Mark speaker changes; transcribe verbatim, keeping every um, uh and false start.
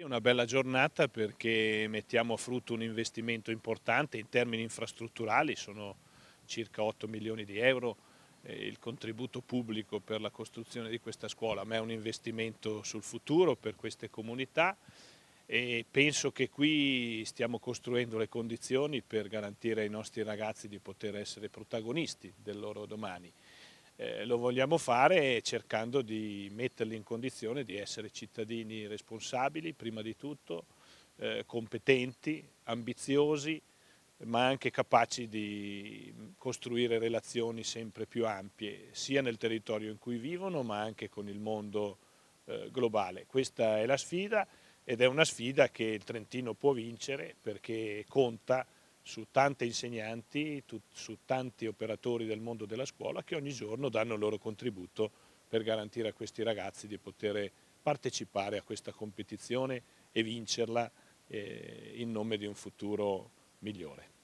Speaker 1: Una bella giornata perché mettiamo a frutto un investimento importante in termini infrastrutturali, sono circa otto milioni di euro eh, il contributo pubblico per la costruzione di questa scuola, ma è un investimento sul futuro per queste comunità e penso che qui stiamo costruendo le condizioni per garantire ai nostri ragazzi di poter essere protagonisti del loro domani. Eh, lo vogliamo fare cercando di metterli in condizione di essere cittadini responsabili, prima di tutto, eh, competenti, ambiziosi, ma anche capaci di costruire relazioni sempre più ampie, sia nel territorio in cui vivono, ma anche con il mondo eh, globale. Questa è la sfida ed è una sfida che il Trentino può vincere perché conta su tanti insegnanti, tu, su tanti operatori del mondo della scuola che ogni giorno danno il loro contributo per garantire a questi ragazzi di poter partecipare a questa competizione e vincerla eh, in nome di un futuro migliore.